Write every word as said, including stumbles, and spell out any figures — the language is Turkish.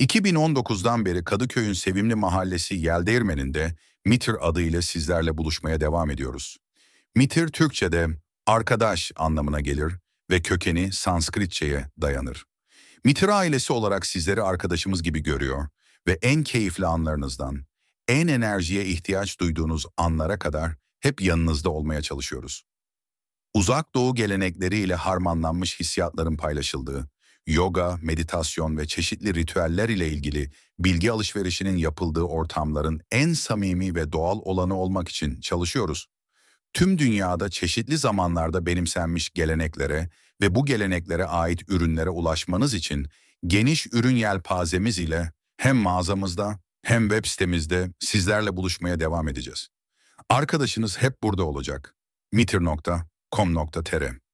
iki bin on dokuzdan beri Kadıköy'ün sevimli mahallesi Yeldeğirmeni'nde Mitir adıyla sizlerle buluşmaya devam ediyoruz. Mitir Türkçe'de arkadaş anlamına gelir ve kökeni Sanskritçe'ye dayanır. Mitir ailesi olarak sizleri arkadaşımız gibi görüyor ve en keyifli anlarınızdan, en enerjiye ihtiyaç duyduğunuz anlara kadar hep yanınızda olmaya çalışıyoruz. Uzak Doğu gelenekleriyle harmanlanmış hissiyatların paylaşıldığı, yoga, meditasyon ve çeşitli ritüeller ile ilgili bilgi alışverişinin yapıldığı ortamların en samimi ve doğal olanı olmak için çalışıyoruz. Tüm dünyada çeşitli zamanlarda benimsenmiş geleneklere ve bu geleneklere ait ürünlere ulaşmanız için geniş ürün yelpazemiz ile hem mağazamızda hem web sitemizde sizlerle buluşmaya devam edeceğiz. Arkadaşınız hep burada olacak. mitir nokta com nokta tr